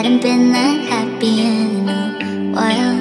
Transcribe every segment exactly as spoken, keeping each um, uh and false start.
Hadn't been that happy in a while.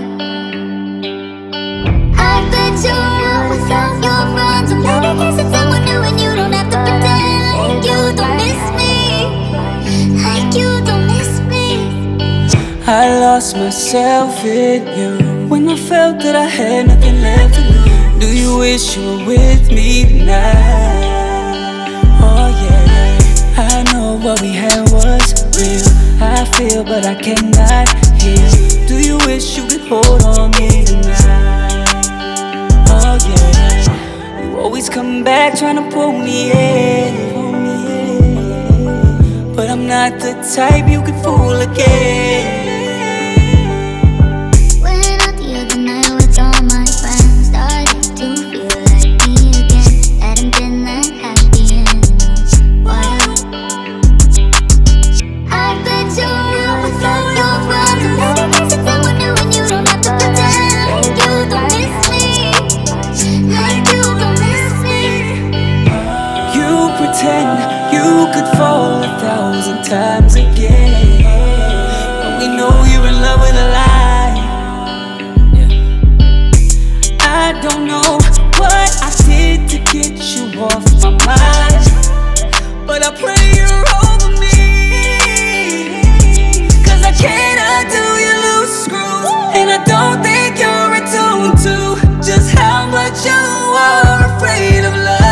I bet you're out without your friends. I'm maybe kissing someone new and you don't have to pretend like you don't miss me, like you don't miss me. I lost myself in you when I felt that I had nothing left to lose. Do you wish you were with me tonight? Oh yeah, I know what we had was real. I feel but I cannot heal. Do you wish you could hold on me tonight? Oh yeah, you always come back trying to pull me in, but I'm not the type you could fool again. You could fall a thousand times again, but we know you're in love with a lie. Yeah. I don't know what I did to get you off my mind, but I pray you're over me, 'cause I cannot do you loose screws, and I don't think you're attuned to just how much you are afraid of love.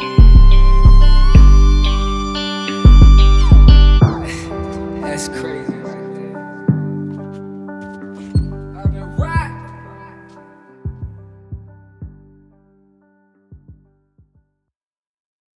That's crazy.